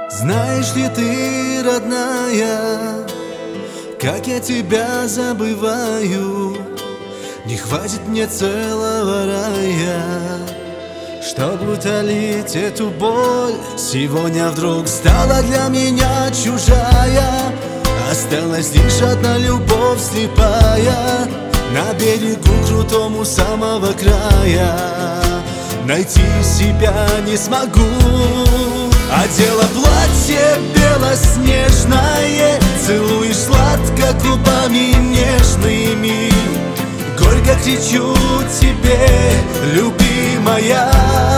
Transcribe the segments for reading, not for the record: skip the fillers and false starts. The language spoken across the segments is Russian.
Знаешь ли ты, родная, как я тебя забываю? Не хватит мне целого рая, чтобы утолить эту боль. Сегодня вдруг стала для меня чужая. Осталась лишь одна любовь слепая. На берегу крутому самого края найти себя не смогу. Одела платье белоснежное, целуешь сладко губами нежными. Горько кричу тебе, любимая.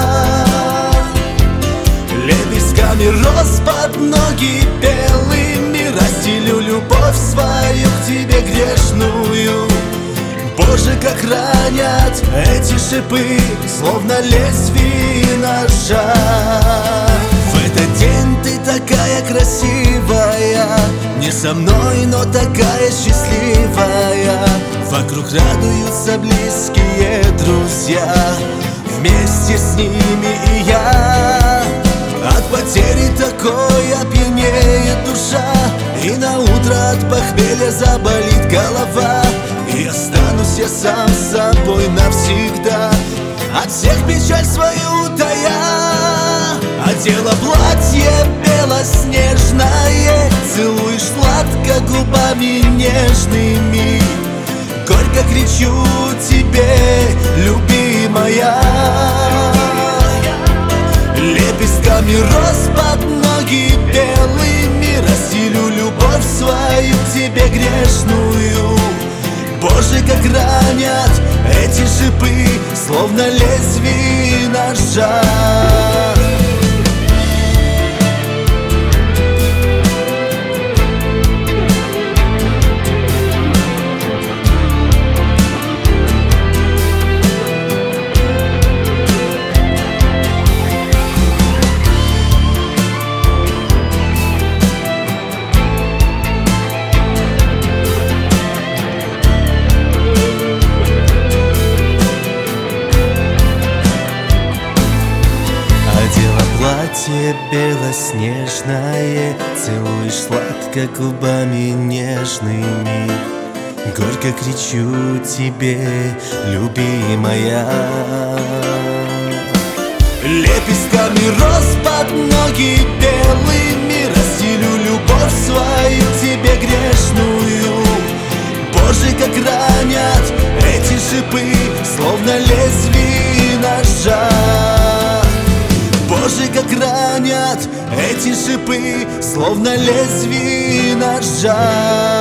Лепестками роз под ноги белыми расстелю любовь свою к тебе грешную. Боже, как ранят эти шипы, словно лезвие ножа. В этот день ты такая красивая, не со мной, но такая счастливая. Вокруг радуются близкие друзья, вместе с ними и я. От потери такой опьянеет душа, и на утро от похмелья заболит голова. И останусь я сам с собой навсегда, от всех печаль свою тая. Одела платье белоснежное, целуешь сладко губами нежными. Горько кричу тебе, любимая. Лепестками роз под ноги белыми расстелю любовь свою к тебе грешную. Боже, как ранят эти шипы, словно лезвие ножа. Платье белоснежное, целуешь сладко губами нежными. Горько кричу тебе, любимая. Лепестками роз под ноги белыми расстелю любовь свою к тебе грешную. Боже, как ранят эти шипы, словно лезвие ножа. Боже, как ранят эти шипы, словно лезвие ножа.